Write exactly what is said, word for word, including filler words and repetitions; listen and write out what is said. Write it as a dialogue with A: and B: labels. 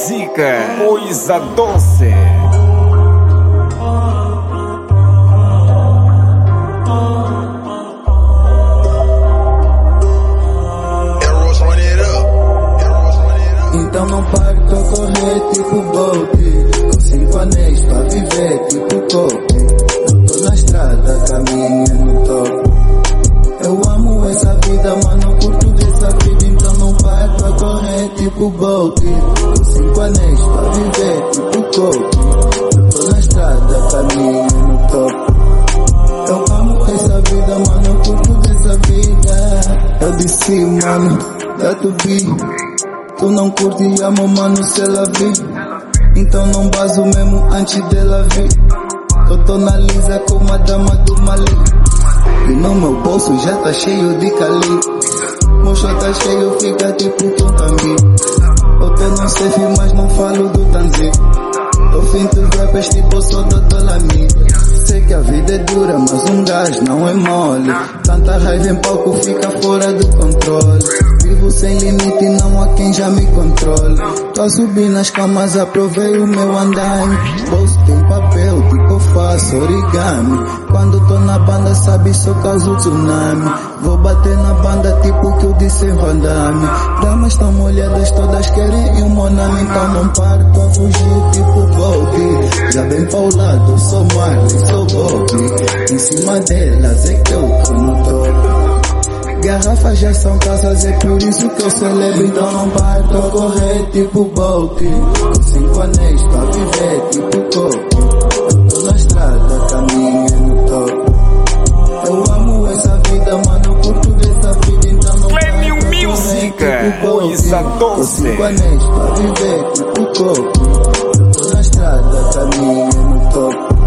A: música, coisa doce.
B: Então não pare pra correr tipo Bolt, com cinco anéis pra viver tipo Coke. Eu tô na estrada, caminho no topo. Eu amo essa vida, mano, curto dessa vida. Então não pare pra correr tipo Bolt, com cinco anéis pra viver tipo Coke. Eu tô na estrada, caminho no topo. Eu amo essa vida, mano, curto dessa vida. Eu disse, mano, dá tu vi. Tu não curte e amo, mano, se ela vir. Então não baso mesmo antes dela vir. Eu tô na lisa como a dama do Mali. E no meu bolso já tá cheio de cali. Mocho tá cheio, fica tipo Tontambi. Eu tô no safe, mas não falo do Tanzi. Tô finto os rappers tipo sou do Dolami. Sei que a vida é dura, mas um gás não é mole. Tanta raiva em palco fica fora do controle. Vivo sem limite, não há quem já me controle. Tô a subir nas camas, aprovei o meu andaime. Bolso tem papel, tipo eu faço origami. Quando tô na banda, sabe, sou caso tsunami. Vou bater na banda, tipo que eu disse em Van Damme. Damas tão molhadas, todas querem um monami. Então não paro pra fugir, tipo Bob. Já bem pra o lado, sou Marley, sou Bob. Em cima delas é que eu tô no topo. Garrafas já são casas, é por isso que eu celebro. Então não paro pra correr tipo Bolt, com cinco anéis pra viver tipo Coke. Eu tô na estrada, caminho no topo. Eu amo essa vida, mano, curto dessa vida. Então não paro pra correr tipo Bolt, com cinco anéis pra viver tipo Coke. Eu tô na estrada, caminho no topo.